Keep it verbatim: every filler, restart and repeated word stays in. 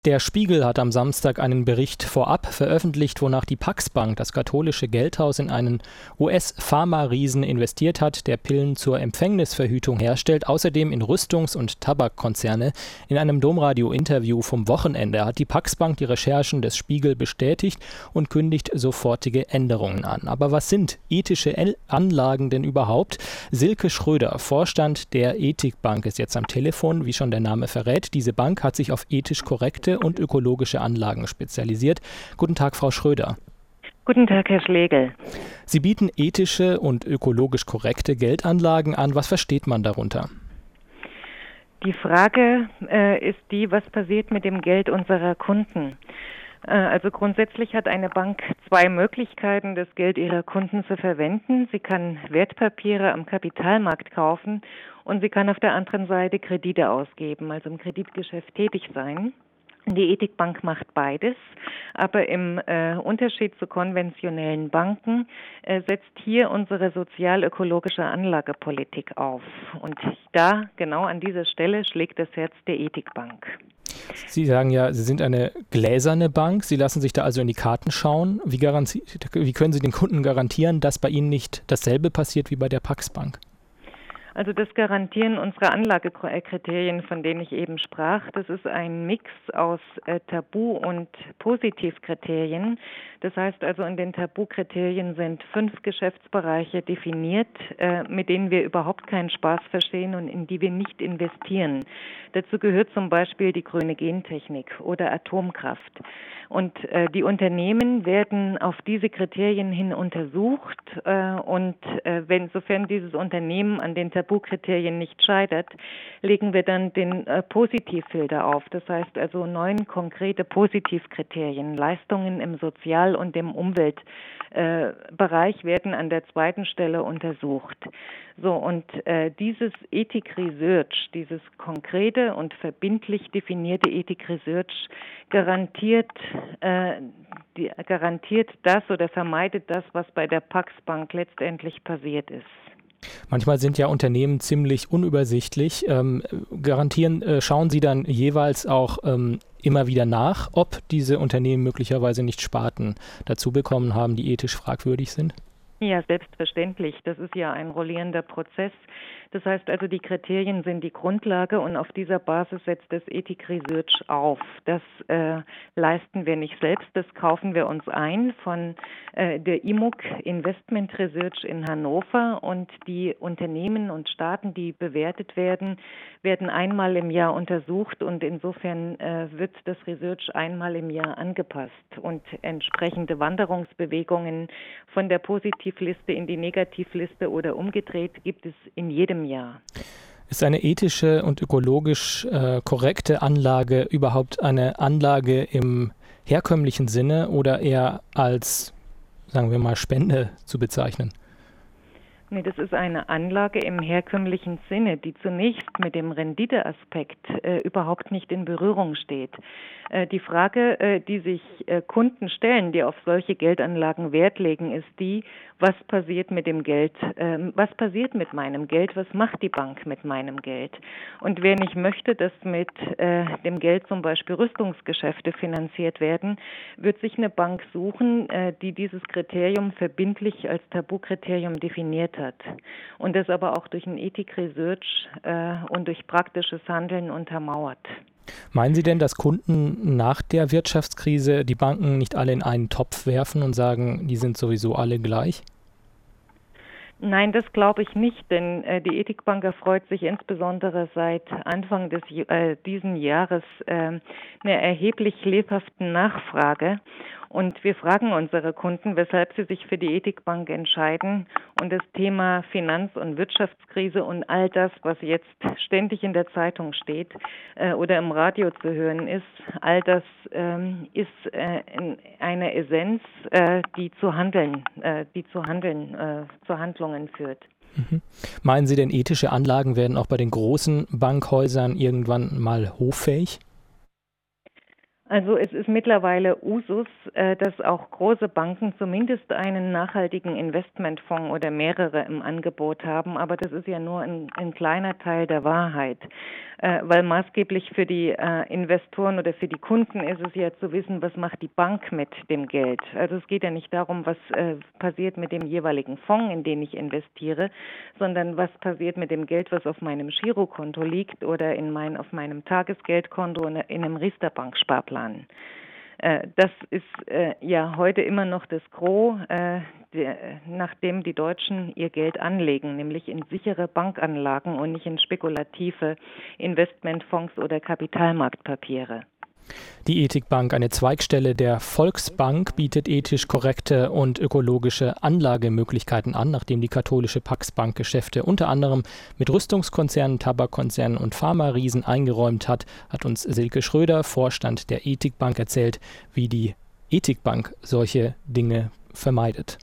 Der Spiegel hat am Samstag einen Bericht vorab veröffentlicht, wonach die Pax Bank, das katholische Geldhaus, in einen U S-Pharma-Riesen investiert hat, der Pillen zur Empfängnisverhütung herstellt, außerdem in Rüstungs- und Tabakkonzerne. In einem Domradio-Interview vom Wochenende hat die Pax Bank die Recherchen des Spiegel bestätigt und kündigt sofortige Änderungen an. Aber was sind ethische Anlagen denn überhaupt? Silke Schröder, Vorstand der Ethikbank, ist jetzt am Telefon, wie schon der Name verrät. Diese Bank hat sich auf ethisch korrekte und ökologische Anlagen spezialisiert. Guten Tag, Frau Schröder. Guten Tag, Herr Schlegel. Sie bieten ethische und ökologisch korrekte Geldanlagen an. Was versteht man darunter? Die Frage äh, ist die, was passiert mit dem Geld unserer Kunden? Äh, also grundsätzlich hat eine Bank zwei Möglichkeiten, das Geld ihrer Kunden zu verwenden. Sie kann Wertpapiere am Kapitalmarkt kaufen und sie kann auf der anderen Seite Kredite ausgeben, also im Kreditgeschäft tätig sein. Die Ethikbank macht beides, aber im äh, Unterschied zu konventionellen Banken äh, setzt hier unsere sozial-ökologische Anlagepolitik auf. Und da, genau an dieser Stelle, schlägt das Herz der Ethikbank. Sie sagen ja, Sie sind eine gläserne Bank. Sie lassen sich da also in die Karten schauen. Wie, garanti- wie können Sie den Kunden garantieren, dass bei Ihnen nicht dasselbe passiert wie bei der Pax Bank? Also das garantieren unsere Anlagekriterien, von denen ich eben sprach. Das ist ein Mix aus äh, Tabu- und Positivkriterien. Das heißt also, in den Tabukriterien sind fünf Geschäftsbereiche definiert, äh, mit denen wir überhaupt keinen Spaß verstehen und in die wir nicht investieren. Dazu gehört zum Beispiel die grüne Gentechnik oder Atomkraft. Und äh, die Unternehmen werden auf diese Kriterien hin untersucht äh, und äh, wenn, sofern dieses Unternehmen an den Tabukriterien nicht scheitert, legen wir dann den äh, Positivfilter auf. Das heißt also neun konkrete Positivkriterien. Leistungen im Sozial- und im Umweltbereich äh, werden an der zweiten Stelle untersucht. So, und äh, dieses Ethik-Research, dieses konkrete und verbindlich definierte Ethik-Research garantiert, äh, die, garantiert das oder vermeidet das, was bei der Pax Bank letztendlich passiert ist. Manchmal sind ja Unternehmen ziemlich unübersichtlich. Ähm, garantieren, äh, schauen Sie dann jeweils auch ähm, immer wieder nach, ob diese Unternehmen möglicherweise nicht Sparten dazu bekommen haben, die ethisch fragwürdig sind? Ja, selbstverständlich. Das ist ja ein rollierender Prozess. Das heißt also, die Kriterien sind die Grundlage und auf dieser Basis setzt das Ethik-Research auf. Das äh, leisten wir nicht selbst, das kaufen wir uns ein von äh, der I M U C Investment Research in Hannover und die Unternehmen und Staaten, die bewertet werden, werden einmal im Jahr untersucht und insofern äh, wird das Research einmal im Jahr angepasst und entsprechende Wanderungsbewegungen von der Positivliste in die Negativliste oder umgedreht gibt es in jedem Jahr. Ist eine ethische und ökologisch äh, korrekte Anlage überhaupt eine Anlage im herkömmlichen Sinne oder eher als, sagen wir mal, Spende zu bezeichnen? Nee, das ist eine Anlage im herkömmlichen Sinne, die zunächst mit dem Renditeaspekt äh, überhaupt nicht in Berührung steht. Äh, die Frage, äh, die sich äh, Kunden stellen, die auf solche Geldanlagen Wert legen, ist die, was passiert mit dem Geld, äh, was passiert mit meinem Geld, was macht die Bank mit meinem Geld? Und wer nicht möchte, dass mit äh, dem Geld zum Beispiel Rüstungsgeschäfte finanziert werden, wird sich eine Bank suchen, äh, die dieses Kriterium verbindlich als Tabukriterium definiert hat. Und das aber auch durch ein Ethik-Research äh, und durch praktisches Handeln untermauert. Meinen Sie denn, dass Kunden nach der Wirtschaftskrise die Banken nicht alle in einen Topf werfen und sagen, die sind sowieso alle gleich? Nein, das glaube ich nicht, denn äh, die Ethikbank erfreut sich insbesondere seit Anfang des äh, diesen Jahres äh, einer erheblich lebhaften Nachfrage. Und wir fragen unsere Kunden, weshalb sie sich für die Ethikbank entscheiden. Und das Thema Finanz- und Wirtschaftskrise und all das, was jetzt ständig in der Zeitung steht äh, oder im Radio zu hören ist, all das ähm, ist äh, eine Essenz, äh, die zu Handeln, äh, die zu Handeln, äh, zu Handlungen führt. Mhm. Meinen Sie denn, ethische Anlagen werden auch bei den großen Bankhäusern irgendwann mal hoffähig? Also es ist mittlerweile Usus, äh, dass auch große Banken zumindest einen nachhaltigen Investmentfonds oder mehrere im Angebot haben, aber das ist ja nur ein, ein kleiner Teil der Wahrheit, äh, weil maßgeblich für die äh, Investoren oder für die Kunden ist es ja zu wissen, was macht die Bank mit dem Geld. Also es geht ja nicht darum, was äh, passiert mit dem jeweiligen Fonds, in den ich investiere, sondern was passiert mit dem Geld, was auf meinem Girokonto liegt oder in mein, auf meinem Tagesgeldkonto in einem Riester-Bank-Sparplan. Das ist äh, ja heute immer noch das Gros, äh, der, nachdem die Deutschen ihr Geld anlegen, nämlich in sichere Bankanlagen und nicht in spekulative Investmentfonds oder Kapitalmarktpapiere. Die Ethikbank, eine Zweigstelle der Volksbank, bietet ethisch korrekte und ökologische Anlagemöglichkeiten an, nachdem die katholische Pax Bank Geschäfte unter anderem mit Rüstungskonzernen, Tabakkonzernen und Pharma-Riesen eingeräumt hat, hat uns Silke Schröder, Vorstand der Ethikbank, erzählt, wie die Ethikbank solche Dinge vermeidet.